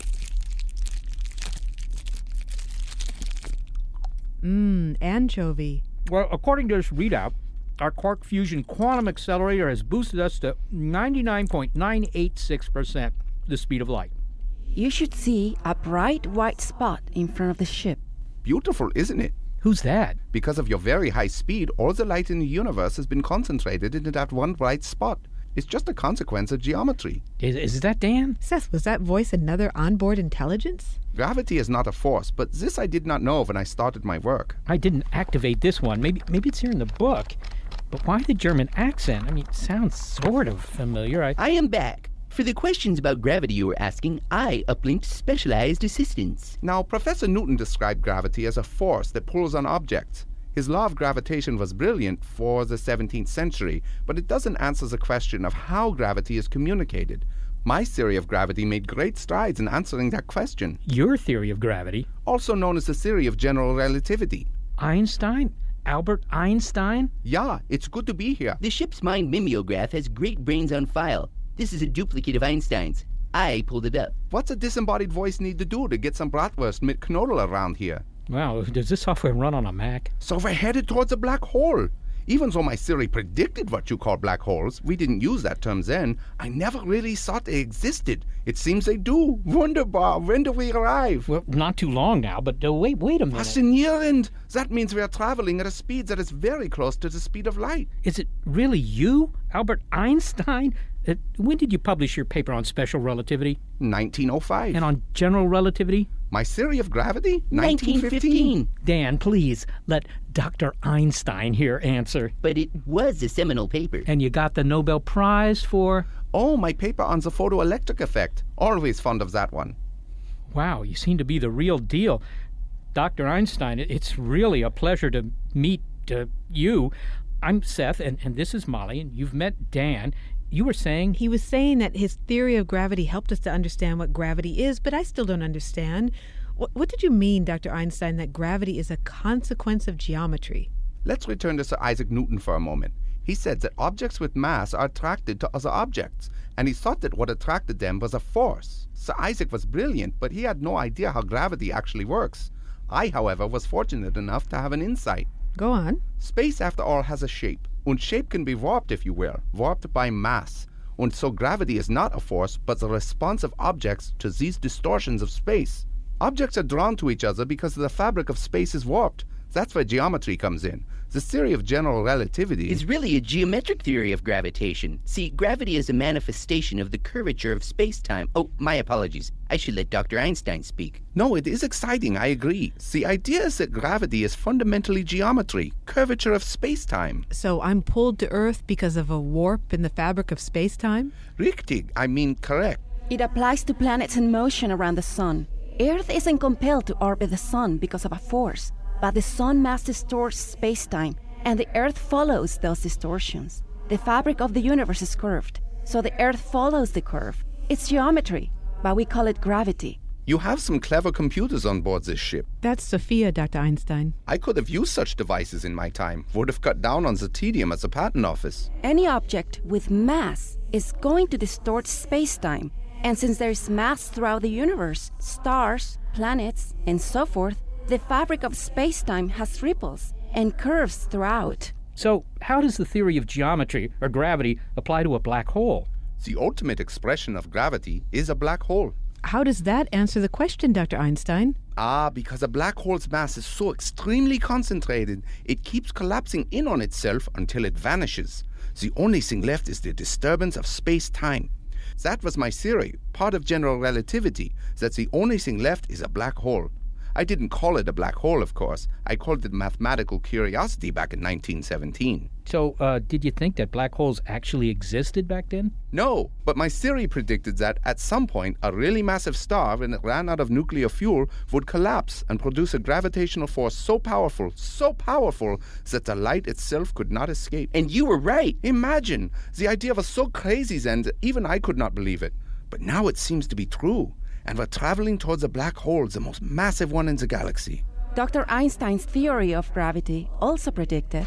Mmm, anchovy. Well, according to this readout, our quark fusion quantum accelerator has boosted us to ninety-nine point nine eight six percent the speed of light. You should see a bright white spot in front of the ship. Beautiful, isn't it? Who's that? Because of your very high speed, all the light in the universe has been concentrated into that one bright spot. It's just a consequence of geometry. Is, is that Dan? Seth, was that voice another onboard intelligence? Gravity is not a force, but this I did not know when I started my work. I didn't activate this one. Maybe maybe it's here in the book. But why the German accent? I mean, it sounds sort of familiar. I, I am back. For the questions about gravity you were asking, I uplinked specialized assistance. Now, Professor Newton described gravity as a force that pulls on objects. His law of gravitation was brilliant for the seventeenth century, but it doesn't answer the question of how gravity is communicated. My theory of gravity made great strides in answering that question. Your theory of gravity? Also known as the theory of general relativity. Einstein? Albert Einstein? Yeah, it's good to be here. The ship's mind mimeograph has great brains on file. This is a duplicate of Einstein's. I pulled it up. What's a disembodied voice need to do to get some bratwurst mit Knödel around here? Wow, does this software run on a Mac? So we're headed towards a black hole. Even though my theory predicted what you call black holes, we didn't use that term then, I never really thought they existed. It seems they do. Wunderbar. When do we arrive? Well, not too long now, but uh, wait, wait a minute. Faszinierend. That means we are traveling at a speed that is very close to the speed of light. Is it really you, Albert Einstein? Uh, when did you publish your paper on special relativity? nineteen oh five. And on general relativity? My theory of gravity? nineteen fifteen. Dan, please, let Doctor Einstein here answer. But it was a seminal paper. And you got the Nobel Prize for? Oh, my paper on the photoelectric effect. Always fond of that one. Wow, you seem to be the real deal. Doctor Einstein, it's really a pleasure to meet uh, you. I'm Seth, and, and this is Molly, and you've met Dan. You were saying... He was saying that his theory of gravity helped us to understand what gravity is, but I still don't understand. What, what did you mean, Doctor Einstein, that gravity is a consequence of geometry? Let's return to Sir Isaac Newton for a moment. He said that objects with mass are attracted to other objects, and he thought that what attracted them was a force. Sir Isaac was brilliant, but he had no idea how gravity actually works. I, however, was fortunate enough to have an insight. Go on. Space, after all, has a shape. And shape can be warped, if you will, warped by mass. And so gravity is not a force, but the response of objects to these distortions of space. Objects are drawn to each other because the fabric of space is warped. That's where geometry comes in. The theory of general relativity is really a geometric theory of gravitation. See, gravity is a manifestation of the curvature of space-time. Oh, my apologies. I should let Doctor Einstein speak. No, it is exciting, I agree. The idea is that gravity is fundamentally geometry, curvature of space-time. So I'm pulled to Earth because of a warp in the fabric of space-time? Richtig, I mean correct. It applies to planets in motion around the sun. Earth isn't compelled to orbit the sun because of a force. But the sun mass distorts space-time, and the Earth follows those distortions. The fabric of the universe is curved, so the Earth follows the curve. It's geometry, but we call it gravity. You have some clever computers on board this ship. That's Sophia, Doctor Einstein. I could have used such devices in my time. Would have cut down on the tedium at the patent office. Any object with mass is going to distort space-time. And since there is mass throughout the universe, stars, planets, and so forth, the fabric of space-time has ripples and curves throughout. So, how does the theory of geometry or gravity apply to a black hole? The ultimate expression of gravity is a black hole. How does that answer the question, Doctor Einstein? Ah, because a black hole's mass is so extremely concentrated, it keeps collapsing in on itself until it vanishes. The only thing left is the disturbance of space-time. That was my theory, part of general relativity, that the only thing left is a black hole. I didn't call it a black hole, of course. I called it mathematical curiosity back in nineteen seventeen. So, uh, did you think that black holes actually existed back then? No, but my theory predicted that at some point a really massive star, when it ran out of nuclear fuel, would collapse and produce a gravitational force so powerful, so powerful, that the light itself could not escape. And you were right. Imagine! The idea was so crazy then that even I could not believe it. But now it seems to be true. And we're traveling towards a black hole, the most massive one in the galaxy. Doctor Einstein's theory of gravity also predicted.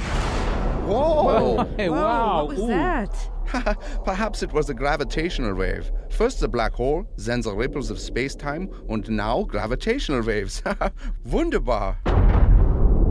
Whoa! Hey, Whoa, wow! What was Ooh. that? Perhaps it was a gravitational wave. First the black hole, then the ripples of space-time, and now gravitational waves. Wunderbar!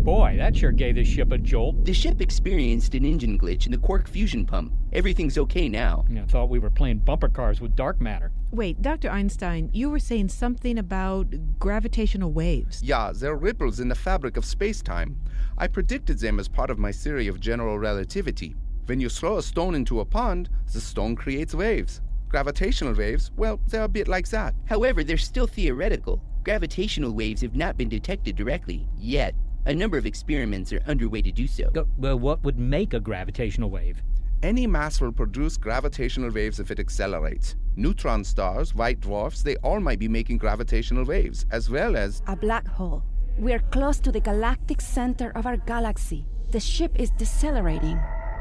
Boy, that sure gave the ship a jolt. The ship experienced an engine glitch in the quark fusion pump. Everything's okay now. I thought we were playing bumper cars with dark matter. Wait, Doctor Einstein, you were saying something about gravitational waves. Yeah, they're ripples in the fabric of space-time. I predicted them as part of my theory of general relativity. When you throw a stone into a pond, the stone creates waves. Gravitational waves, well, they're a bit like that. However, they're still theoretical. Gravitational waves have not been detected directly, yet. A number of experiments are underway to do so. Uh, well, what would make a gravitational wave? Any mass will produce gravitational waves if it accelerates. Neutron stars, white dwarfs, they all might be making gravitational waves, as well as... A black hole. We're close to the galactic center of our galaxy. The ship is decelerating.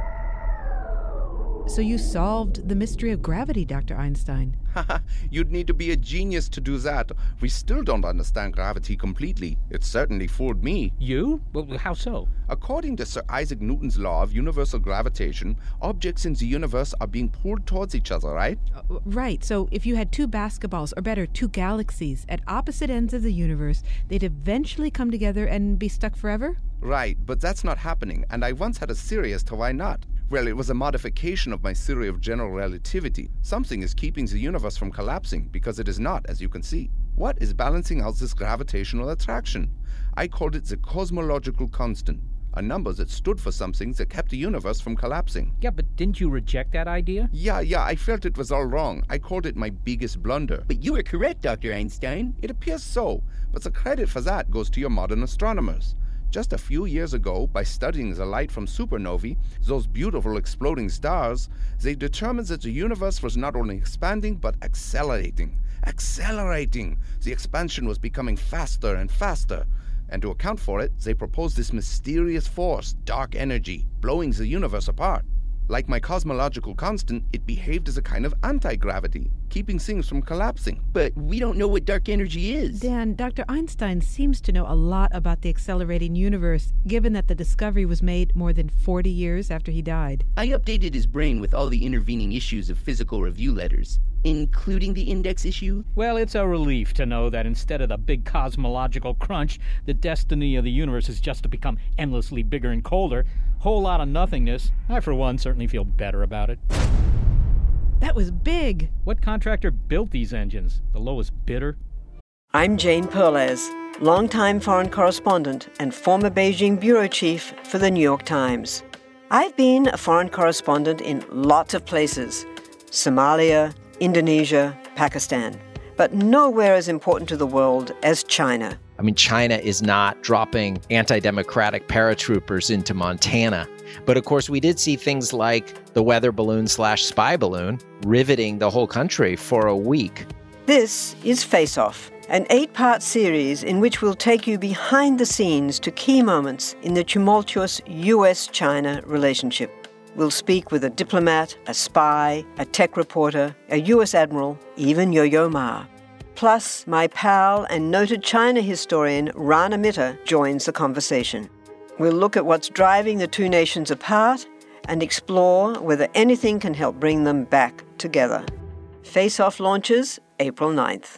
So you solved the mystery of gravity, Doctor Einstein. Haha, you'd need to be a genius to do that. We still don't understand gravity completely. It certainly fooled me. You? Well, how so? According to Sir Isaac Newton's law of universal gravitation, objects in the universe are being pulled towards each other, right? Uh, right. So if you had two basketballs, or better, two galaxies, at opposite ends of the universe, they'd eventually come together and be stuck forever? Right, but that's not happening, and I once had a theory as to why not. Well, it was a modification of my theory of general relativity. Something is keeping the universe from collapsing, because it is not, as you can see. What is balancing out this gravitational attraction? I called it the cosmological constant, a number that stood for something that kept the universe from collapsing. Yeah, but didn't you reject that idea? Yeah, yeah, I felt it was all wrong. I called it my biggest blunder. But you were correct, Doctor Einstein. It appears so, but the credit for that goes to your modern astronomers. Just a few years ago, by studying the light from supernovae, those beautiful exploding stars, they determined that the universe was not only expanding, but accelerating. Accelerating! The expansion was becoming faster and faster. And to account for it, they proposed this mysterious force, dark energy, blowing the universe apart. Like my cosmological constant, it behaved as a kind of anti-gravity, keeping things from collapsing. But we don't know what dark energy is. Dan, Doctor Einstein seems to know a lot about the accelerating universe, given that the discovery was made more than forty years after he died. I updated his brain with all the intervening issues of physical review letters, including the index issue. Well, it's a relief to know that instead of the big cosmological crunch, the destiny of the universe is just to become endlessly bigger and colder. Whole lot of nothingness. I, for one, certainly feel better about it. That was big. What contractor built these engines? The lowest bidder? I'm Jane Perlez, longtime foreign correspondent and former Beijing bureau chief for the New York Times. I've been a foreign correspondent in lots of places: Somalia, Indonesia, Pakistan, but nowhere as important to the world as China. I mean, China is not dropping anti-democratic paratroopers into Montana. But of course, we did see things like the weather balloon slash spy balloon riveting the whole country for a week. This is Face Off, an eight-part series in which we'll take you behind the scenes to key moments in the tumultuous U S China relationship. We'll speak with a diplomat, a spy, a tech reporter, a U S admiral, even Yo-Yo Ma. Plus, my pal and noted China historian Rana Mitter joins the conversation. We'll look at what's driving the two nations apart and explore whether anything can help bring them back together. Face Off launches April ninth.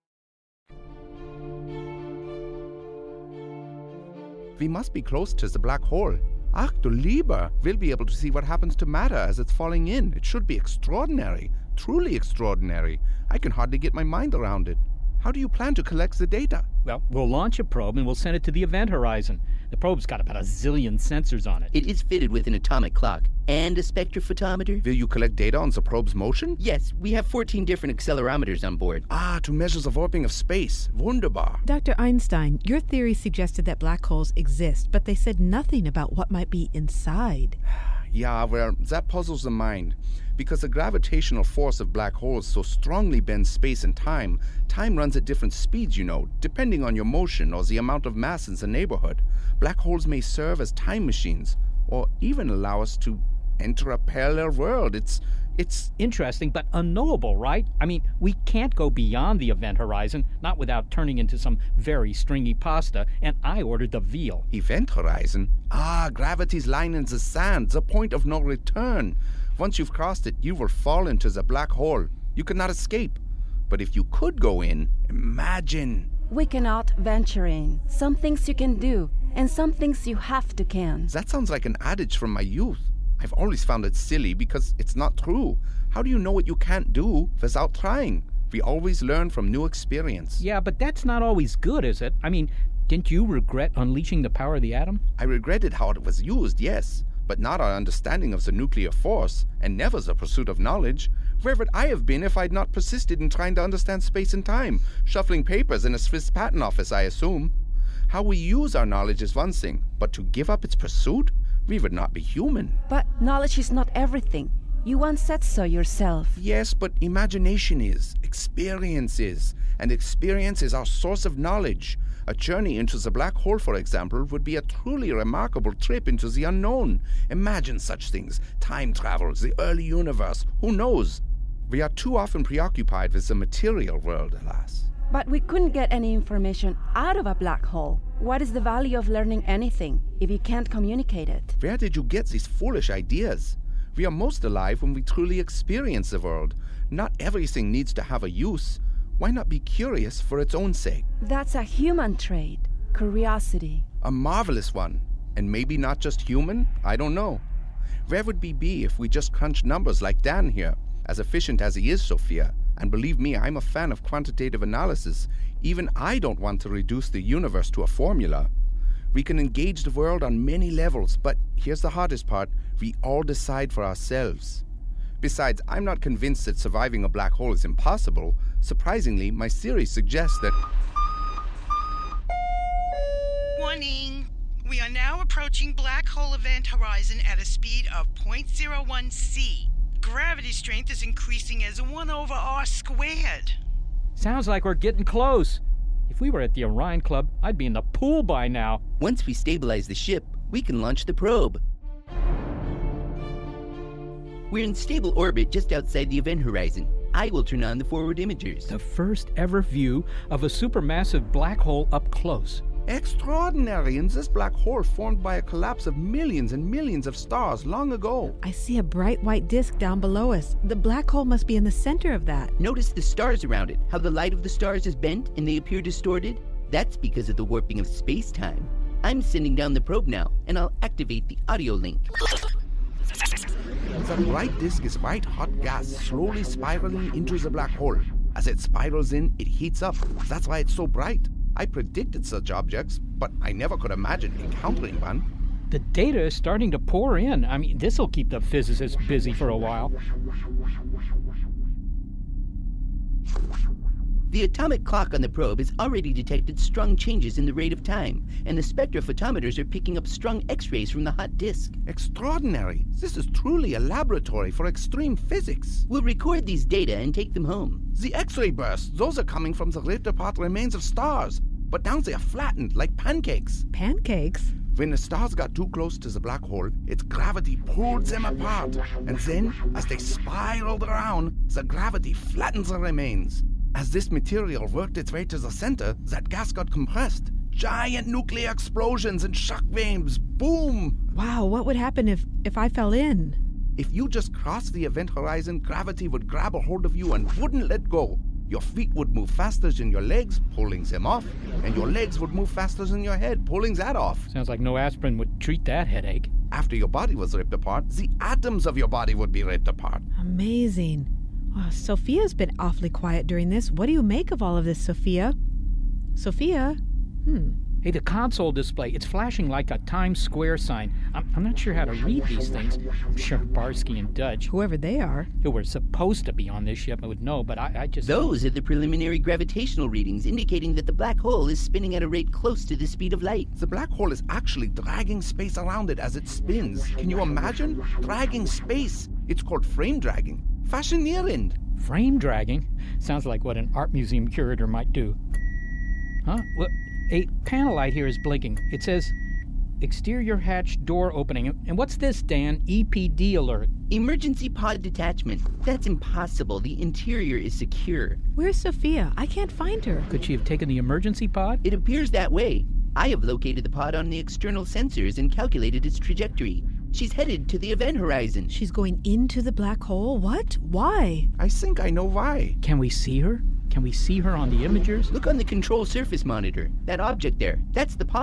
We must be close to the black hole. Ach du Lieber, we'll be able to see what happens to matter as it's falling in. It should be extraordinary, truly extraordinary. I can hardly get my mind around it. How do you plan to collect the data? Well, we'll launch a probe and we'll send it to the event horizon. The probe's got about a zillion sensors on it. It is fitted with an atomic clock and a spectrophotometer. Will you collect data on the probe's motion? Yes, we have fourteen different accelerometers on board. Ah, to measure the warping of space. Wunderbar. Doctor Einstein, your theory suggested that black holes exist, but they said nothing about what might be inside. Yeah, well, that puzzles the mind. Because the gravitational force of black holes so strongly bends space and time, time runs at different speeds, you know, depending on your motion or the amount of mass in the neighborhood. Black holes may serve as time machines, or even allow us to enter a parallel world. It's... It's interesting, but unknowable, right? I mean, we can't go beyond the event horizon, not without turning into some very stringy pasta, and I ordered the veal. Event horizon? Ah, gravity's line in the sand, the point of no return. Once you've crossed it, you will fall into the black hole. You cannot escape. But if you could go in, imagine. We cannot venture in. Some things you can do. and some things you have to can. That sounds like an adage from my youth. I've always found it silly because it's not true. How do you know what you can't do without trying? We always learn from new experience. Yeah, but that's not always good, is it? I mean, didn't you regret unleashing the power of the atom? I regretted how it was used, yes, but not our understanding of the nuclear force, and never the pursuit of knowledge. Where would I have been if I'd not persisted in trying to understand space and time, shuffling papers in a Swiss patent office, I assume? How we use our knowledge is one thing, but to give up its pursuit? We would not be human. But knowledge is not everything. You once said so yourself. Yes, but imagination is, experience is, and experience is our source of knowledge. A journey into the black hole, for example, would be a truly remarkable trip into the unknown. Imagine such things. Time travel, the early universe, who knows? We are too often preoccupied with the material world, alas. But we couldn't get any information out of a black hole. What is the value of learning anything if you can't communicate it? Where did you get these foolish ideas? We are most alive when we truly experience the world. Not everything needs to have a use. Why not be curious for its own sake? That's a human trait, curiosity. A marvelous one. And maybe not just human? I don't know. Where would we be if we just crunched numbers like Dan here? As efficient as he is, Sophia. And believe me, I'm a fan of quantitative analysis. Even I don't want to reduce the universe to a formula. We can engage the world on many levels, but here's the hardest part. We all decide for ourselves. Besides, I'm not convinced that surviving a black hole is impossible. Surprisingly, my theory suggests that... Warning! We are now approaching black hole event horizon at a speed of zero point zero one c. Gravity strength is increasing as one over r squared. Sounds like we're getting close. If we were at the Orion Club, I'd be in the pool by now. Once we stabilize the ship, we can launch the probe. We're in stable orbit just outside the event horizon. I will turn on the forward imagers. The first ever view of a supermassive black hole up close. Extraordinary! And this black hole formed by a collapse of millions and millions of stars long ago. I see a bright white disk down below us. The black hole must be in the center of that. Notice the stars around it, how the light of the stars is bent and they appear distorted? That's because of the warping of space-time. I'm sending down the probe now, and I'll activate the audio link. The bright disk is white hot gas slowly spiraling into the black hole. As it spirals in, it heats up. That's why it's so bright. I predicted such objects, but I never could imagine encountering one. The data is starting to pour in. I mean, this'll keep the physicists busy for a while. The atomic clock on the probe has already detected strong changes in the rate of time, and the spectrophotometers are picking up strong X-rays from the hot disk. Extraordinary! This is truly a laboratory for extreme physics. We'll record these data and take them home. The X-ray bursts, those are coming from the ripped-apart remains of stars, but now they are flattened like pancakes. Pancakes? When the stars got too close to the black hole, its gravity pulled them apart, and then, as they spiraled around, the gravity flattens the remains. As this material worked its way to the center, that gas got compressed. Giant nuclear explosions and shock waves. Boom! Wow, what would happen if, if I fell in? If you just crossed the event horizon, gravity would grab a hold of you and wouldn't let go. Your feet would move faster than your legs, pulling them off, and your legs would move faster than your head, pulling that off. Sounds like no aspirin would treat that headache. After your body was ripped apart, the atoms of your body would be ripped apart. Amazing. Oh, Sophia's been awfully quiet during this. What do you make of all of this, Sophia? Sophia? Hmm. Hey, the console display, it's flashing like a Times Square sign. I'm, I'm not sure how to read these things. I'm sure Barsky and Dudge, whoever they are, who were supposed to be on this ship, I would know, but I, I just... Those are the preliminary gravitational readings indicating that the black hole is spinning at a rate close to the speed of light. The black hole is actually dragging space around it as it spins. Can you imagine? Dragging space. It's called frame dragging. Fascinating. Frame dragging? Sounds like what an art museum curator might do. Huh? Well, a panel light here is blinking. It says, exterior hatch door opening. And what's this, Dan? E P D alert. Emergency pod detachment. That's impossible. The interior is secure. Where's Sophia? I can't find her. Could she have taken the emergency pod? It appears that way. I have located the pod on the external sensors and calculated its trajectory. She's headed to the event horizon. She's going into the black hole? What? Why? I think I know why. Can we see her? Can we see her on the imagers? Look on the control surface monitor. That object there, that's the pod.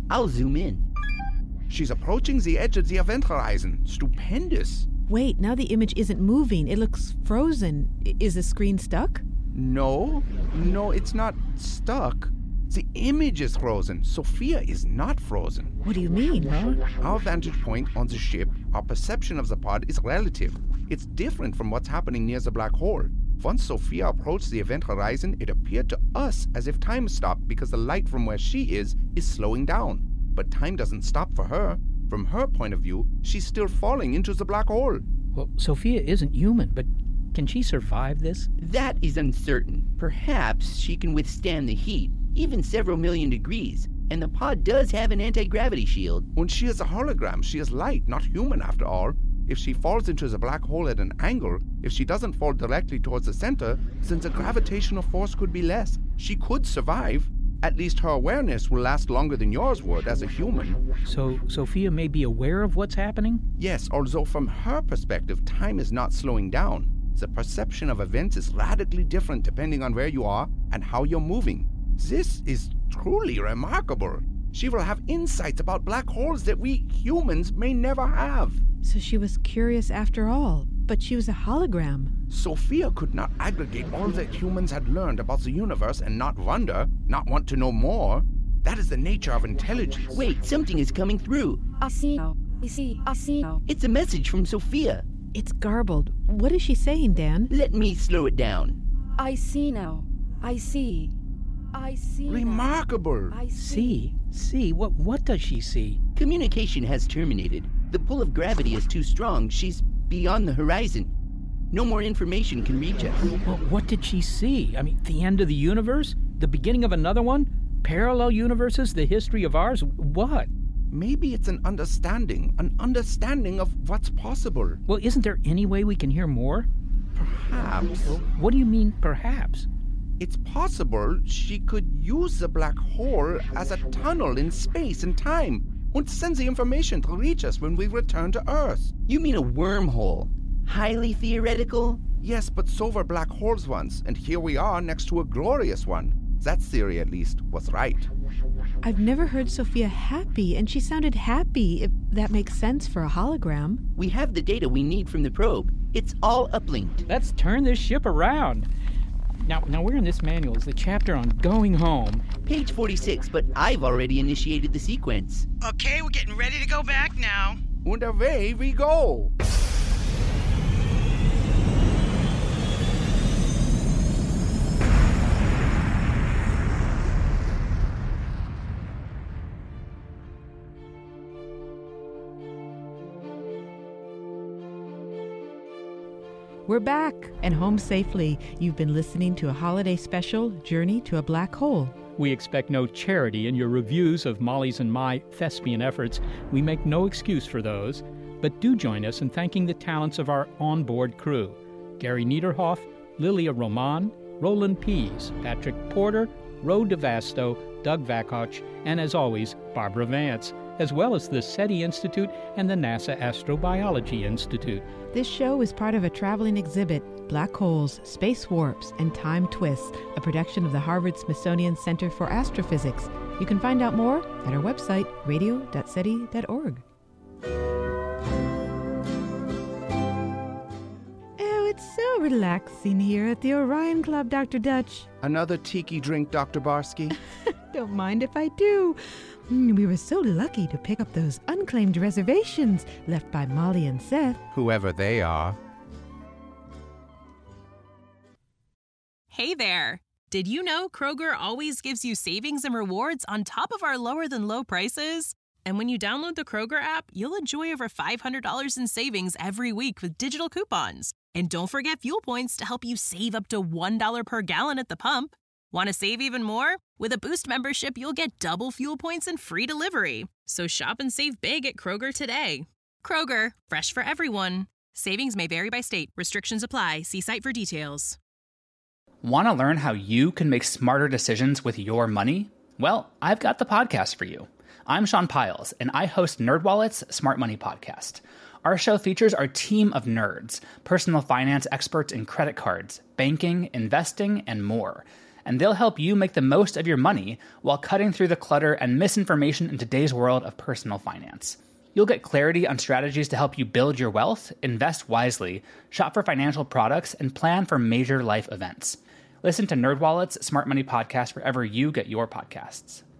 I'll zoom in. She's approaching the edge of the event horizon. Stupendous. Wait, now the image isn't moving. It looks frozen. I- Is the screen stuck? No, no, it's not stuck. The image is frozen. Sophia is not frozen. What do you mean? Huh? Our vantage point on the ship, our perception of the pod is relative. It's different from what's happening near the black hole. Once Sophia approached the event horizon, it appeared to us as if time stopped because the light from where she is is slowing down. But time doesn't stop for her. From her point of view, she's still falling into the black hole. Well, Sophia isn't human, but can she survive this? That is uncertain. Perhaps she can withstand the heat, even several million degrees, and the pod does have an anti-gravity shield. When she is a hologram, she is light, not human after all. If she falls into the black hole at an angle, if she doesn't fall directly towards the center, then the gravitational force could be less. She could survive. At least her awareness will last longer than yours would as a human. So Sophia may be aware of what's happening? Yes, although from her perspective, time is not slowing down. The perception of events is radically different depending on where you are and how you're moving. This is truly remarkable. She will have insights about black holes that we humans may never have. So she was curious after all, but she was a hologram. Sophia could not aggregate all that humans had learned about the universe and not wonder, not want to know more. That is the nature of intelligence. Wait, something is coming through. I see now. I see. I see now. It's a message from Sophia. It's garbled. What is she saying, Dan? Let me slow it down. I see now. I see. I see. Remarkable. I see. See? See? What, what does she see? Communication has terminated. The pull of gravity is too strong. She's beyond the horizon. No more information can reach us. Well, what did she see? I mean, the end of the universe? The beginning of another one? Parallel universes? The history of ours? What? Maybe it's an understanding, an understanding of what's possible. Well, isn't there any way we can hear more? Perhaps. Well, what do you mean, perhaps? It's possible she could use the black hole as a tunnel in space and time, and send the information to reach us when we return to Earth. You mean a wormhole? Highly theoretical? Yes, but so were black holes once, and here we are next to a glorious one. That theory, at least, was right. I've never heard Sophia happy, and she sounded happy, if that makes sense for a hologram. We have the data we need from the probe. It's all uplinked. Let's turn this ship around. Now, now where in this manual is the chapter on going home? Page forty-six, but I've already initiated the sequence. Okay, we're getting ready to go back now. And away we go. We're back and home safely. You've been listening to a holiday special, Journey to a Black Hole. We expect no charity in your reviews of Molly's and my thespian efforts. We make no excuse for those. But do join us in thanking the talents of our onboard crew. Gary Niederhoff, Lilia Roman, Roland Pease, Patrick Porter, Ro DeVasto, Doug Vakoch, and as always, Barbara Vance, as well as the SETI Institute and the NASA Astrobiology Institute. This show is part of a traveling exhibit, Black Holes, Space Warps, and Time Twists, a production of the Harvard-Smithsonian Center for Astrophysics. You can find out more at our website, radio dot seti dot org. Oh, it's so relaxing here at the Orion Club, Doctor Dutch. Another tiki drink, Doctor Barsky? Don't mind if I do. We were so lucky to pick up those unclaimed reservations left by Molly and Seth. Whoever they are. Hey there! Did you know Kroger always gives you savings and rewards on top of our lower than low prices? And when you download the Kroger app, you'll enjoy over five hundred dollars in savings every week with digital coupons. And don't forget fuel points to help you save up to one dollar per gallon at the pump. Want to save even more? With a Boost membership, you'll get double fuel points and free delivery. So shop and save big at Kroger today. Kroger, fresh for everyone. Savings may vary by state. Restrictions apply. See site for details. Want to learn how you can make smarter decisions with your money? Well, I've got the podcast for you. I'm Sean Piles, and I host NerdWallet's Smart Money Podcast. Our show features our team of nerds, personal finance experts in credit cards, banking, investing, and more. and they'll help you make the most of your money while cutting through the clutter and misinformation in today's world of personal finance. You'll get clarity on strategies to help you build your wealth, invest wisely, shop for financial products, and plan for major life events. Listen to NerdWallet's Smart Money Podcast wherever you get your podcasts.